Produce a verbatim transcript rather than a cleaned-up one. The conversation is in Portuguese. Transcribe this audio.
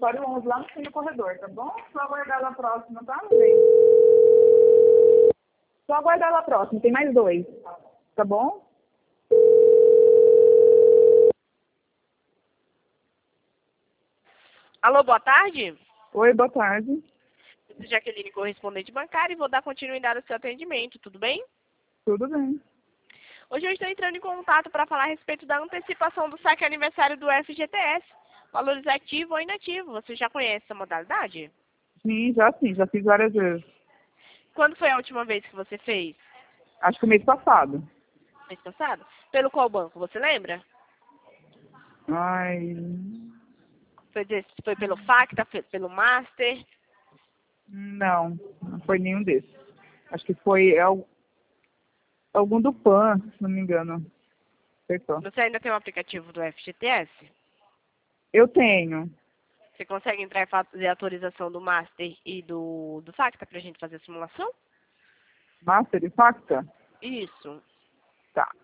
consultório onze, lá no fim do corredor, tá bom? Só aguardar lá próxima, tá, meu bem? Só aguardar lá próximo, tem mais dois, tá bom? Alô, boa tarde. Oi, boa tarde. Eu sou Jaqueline, correspondente bancária, e vou dar continuidade ao seu atendimento, tudo bem? Tudo bem. Hoje eu estou entrando em contato para falar a respeito da antecipação do saque aniversário do F G T S, valores ativo ou inativo. Você já conhece essa modalidade? Sim, já sim, já fiz várias vezes. Quando foi a última vez que você fez? Acho que o mês passado. Mês passado? Pelo qual banco, você lembra? Ai, Foi, desse, foi pelo Facta, foi pelo Master? não, não foi nenhum desses. Acho que foi al- algum do Pan, se não me engano. Acertou. Você ainda tem o aplicativo do F G T S? Eu tenho. Você consegue entrar e fazer a atualização do Master e do, do Facta para a gente fazer a simulação? Master e Facta? Isso. Tá.